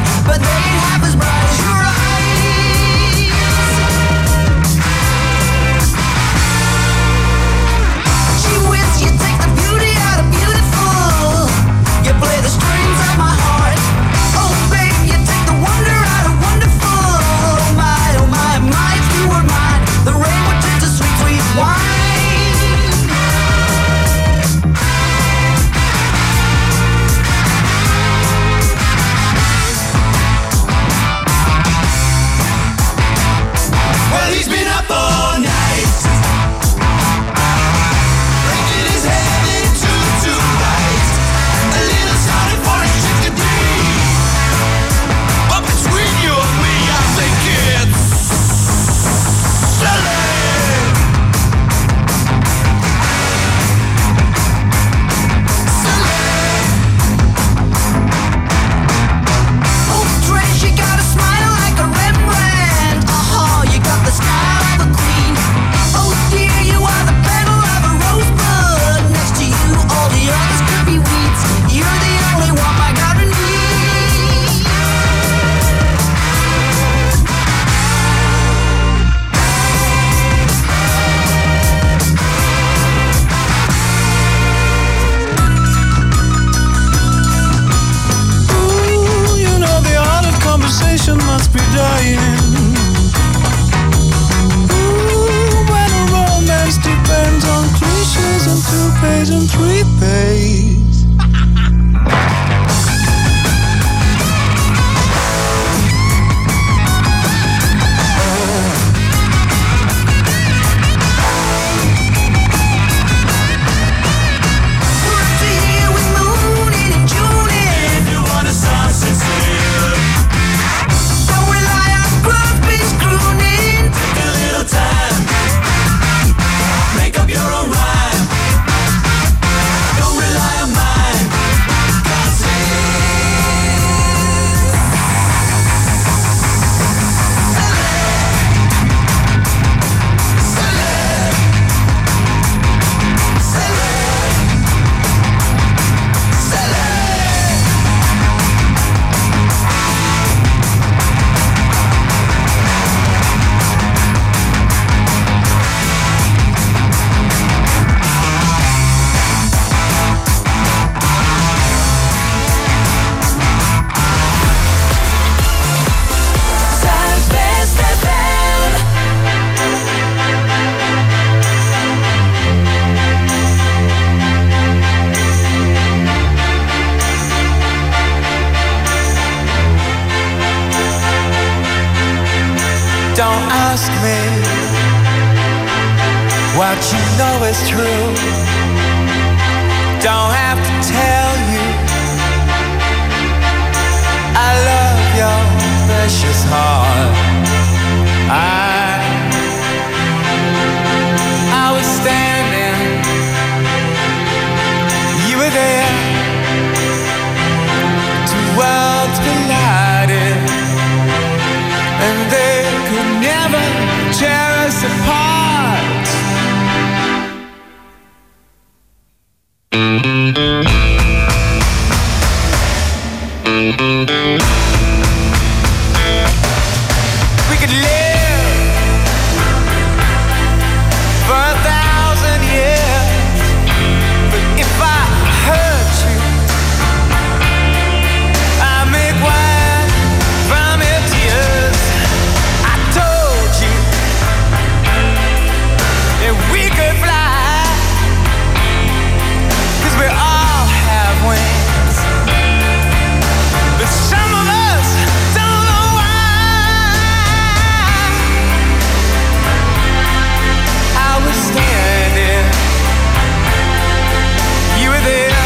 But they ain't half as bright as your eyes. Don't ask me what you know is true. Don't have to tell you I love your precious heart. I I was standing, you were there. Two worlds collided, and they could never tear us apart. We could live for a thousand years, but if I hurt you, I make wine from your tears. I told you that we could fly, 'cause we all have wings, but some of us don't know why. I was standing, you were there.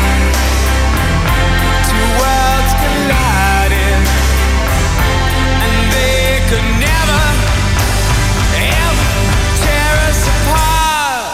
Two worlds collided, and they could never, ever tear us apart.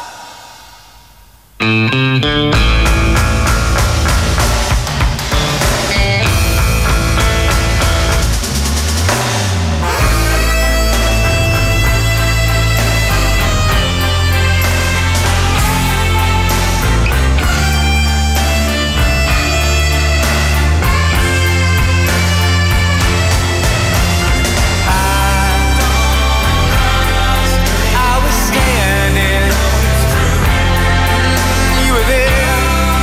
I was standing, you were there.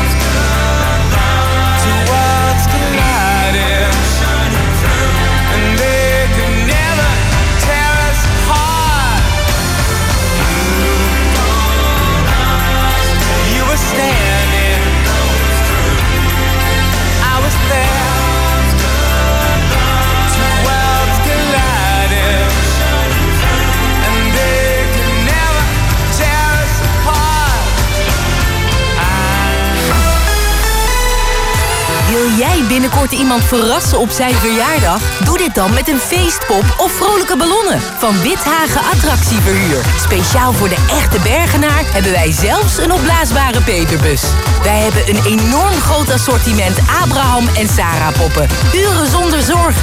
Two worlds collided, and they could never tear us apart. You were standing, I was there. Two worlds collided, and they could never tear us apart. Wil jij binnenkort iemand verrassen op zijn verjaardag? Doe dit dan met een feestpop of vrolijke ballonnen van Withagen Attractieverhuur. Speciaal voor de echte Bergenaar hebben wij zelfs een opblaasbare peperbus. Wij hebben een enorm groot assortiment Abraham en Sarah poppen. Uren zonder zorgen.